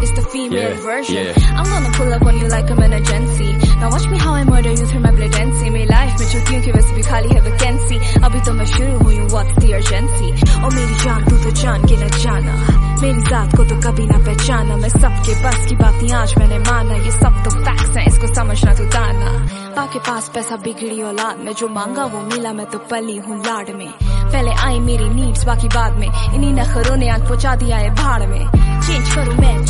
It's the female version. I'm gonna pull up on you like I'm an emergency. Now watch me how I murder you through my bladency. मेरी life में छुट्टियों की वजह से भी खाली है vacancy. अभी तो मैं शुरू हुई हूँ, what's the urgency? ओ मेरी जान तू तो जान के न जाना, मेरी जात को तो कभी ना पहचाना. मैं सबके बस की बातें आज मैंने माना, ये सब तो facts हैं, इसको समझना तू दाना. बाकी पास पैसा बिगड़ी औलाद में, जो मांगा वो मिला, मैं तो पली हूँ लाड में. पहले आई मेरी नीड्स बाकी बाद में, इन्हीं नखरों ने आग पहुंचा दिया है भाड़ में. चेंज करूँ मैं